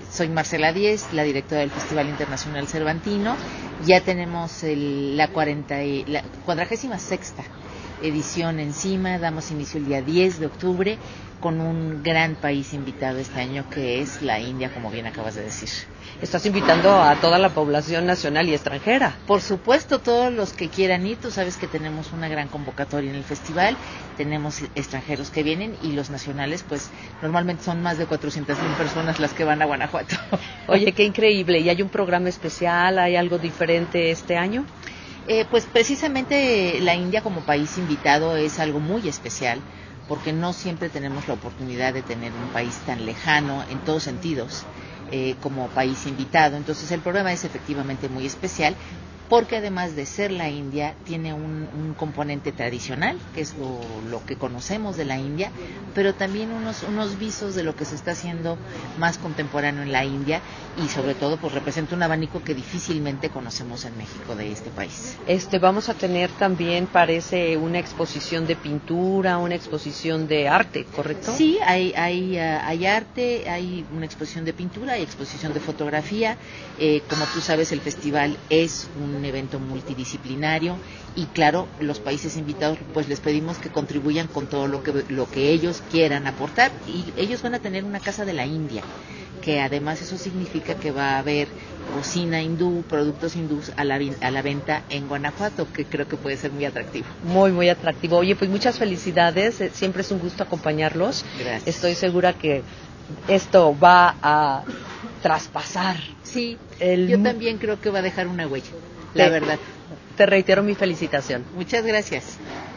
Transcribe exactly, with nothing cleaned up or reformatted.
Soy Marcela Díez, la directora del Festival Internacional Cervantino. Ya tenemos el, la, cuarenta y, la cuadragésima sexta edición encima. Damos inicio el día diez de octubre con un gran país invitado este año, que es la India, como bien acabas de decir. Estás invitando a toda la población nacional y extranjera. Por supuesto, todos los que quieran ir. Tú sabes que tenemos una gran convocatoria en el festival. Tenemos extranjeros que vienen y los nacionales, pues normalmente son más de cuatrocientas mil personas las que van a Guanajuato. Oye, qué increíble. ¿Y hay un programa especial? ¿Hay algo diferente este año? Eh, pues precisamente la India como país invitado es algo muy especial, porque no siempre tenemos la oportunidad de tener un país tan lejano en todos sentidos eh, como país invitado. Entonces el programa es efectivamente muy especial, porque además de ser la India, tiene un, un componente tradicional, que es lo, lo que conocemos de la India, pero también unos, unos visos de lo que se está haciendo más contemporáneo en la India, y sobre todo pues representa un abanico que difícilmente conocemos en México de este país. Este, vamos a tener también, parece, una exposición de pintura, una exposición de arte, ¿correcto? Sí, hay, hay, uh, hay arte, hay una exposición de pintura, hay exposición de fotografía. Eh, como tú sabes, el festival es un evento multidisciplinario y claro, los países invitados pues les pedimos que contribuyan con todo lo que lo que ellos quieran aportar, y ellos van a tener una casa de la India, que además eso significa que va a haber cocina hindú, productos hindús a la, a la venta en Guanajuato, que creo que puede ser muy atractivo. Muy, muy atractivo. Oye, pues muchas felicidades, siempre es un gusto acompañarlos. Gracias. Estoy segura que esto va a traspasar. Sí, el... yo también creo que va a dejar una huella, la te, verdad. Te reitero mi felicitación. Muchas gracias.